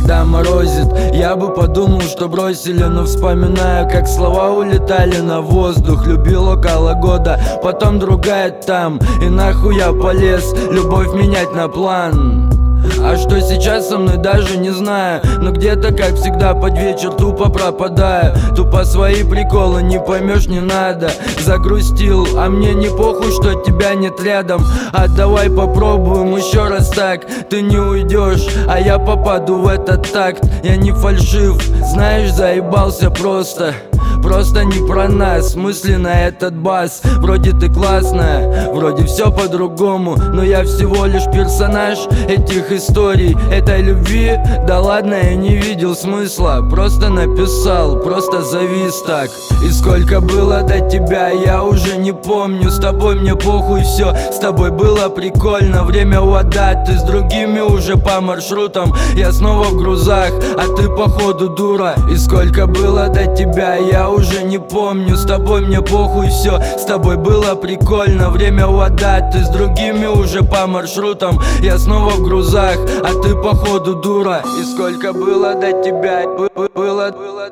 когда морозит. Я бы подумал, что бросили, но вспоминаю, как слова улетали на воздух. Любил около года, потом другая там, и нахуй я полез любовь менять на план. А что сейчас со мной, даже не знаю. Но где-то, как всегда, под вечер тупо пропадаю. Тупо свои приколы не поймешь, не надо. Загрустил, а мне не похуй, что тебя нет рядом. А давай попробуем еще раз так. Ты не уйдешь, а я попаду в этот такт. Я не фальшив, знаешь, заебался просто. Просто не про нас, мысли на этот бас. Вроде ты классная, вроде все по-другому, но я всего лишь персонаж этих историй, этой любви. Да ладно, я не видел смысла, просто написал, просто завис так. И сколько было до тебя, я уже не помню. С тобой мне похуй, все, с тобой было прикольно. Время вода, ты с другими уже по маршрутам. Я снова в грузах, а ты походу дура. И сколько было до тебя, я уже не помню. С тобой мне похуй, все, с тобой было прикольно. Время вода, ты с другими уже по маршрутам. Я снова в грузах, а ты походу дура. И сколько было до тебя, было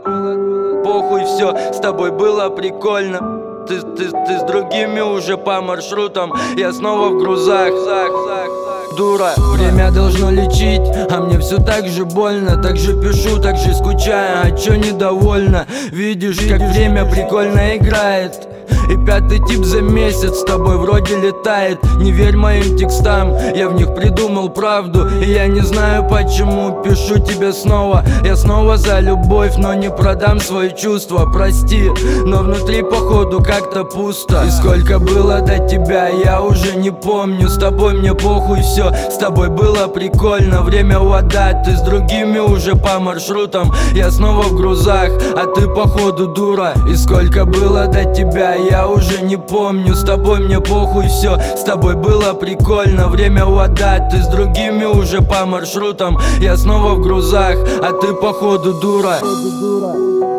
похуй, все, с тобой было прикольно. Ты с другими уже по маршрутам. Я снова в грузах, дура. Время должно лечить, а мне все так же больно. Так же пишу, так же скучаю, а чё недовольна? Видишь, как время прикольно играет. И пятый тип за месяц с тобой вроде летает. Не верь моим текстам, я в них придумал правду. И я не знаю почему, пишу тебе снова. Я снова за любовь, но не продам свои чувства. Прости, но внутри походу как-то пусто. И сколько было до тебя, я уже не помню. С тобой мне похуй, все, с тобой было прикольно. Время вода, ты с другими уже по маршрутам. Я снова в грузах, а ты походу дура. И сколько было до тебя, я уже не помню. С тобой мне похуй, все, с тобой было прикольно. Время вода, ты с другими уже по маршрутам. Я снова в грузах, а ты походу дура.